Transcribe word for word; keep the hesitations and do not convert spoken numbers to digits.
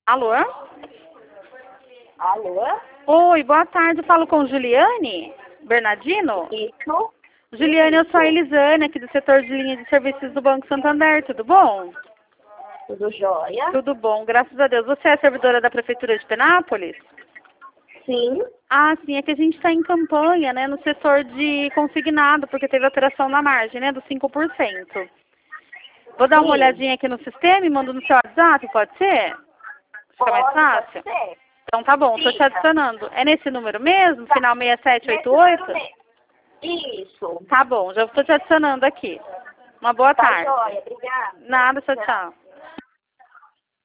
Alô? Alô? Oi, boa tarde. Eu falo com Juliane Bernardino? Isso? Juliane, eu sou a Elisane, aqui do setor de linha de serviços do Banco Santander. Tudo bom? Tudo jóia? Tudo bom, graças a Deus. Você é servidora da Prefeitura de Penápolis? Sim. Ah, sim, é que a gente está em campanha, né, no setor de consignado, porque teve alteração na margem, né, dos cinco por cento. Vou dar uma Sim. olhadinha aqui no sistema e mando no seu WhatsApp, pode ser? Fica mais Pode, fácil? pode ser. Então tá bom, estou te Fica. adicionando. É nesse número mesmo? Tá. Final seis sete oito Nesse oito? número mesmo. Isso. Tá bom, já estou te adicionando aqui. Uma boa Tá tarde. jóia. Obrigada. Nada, tchau, Tchau. tchau.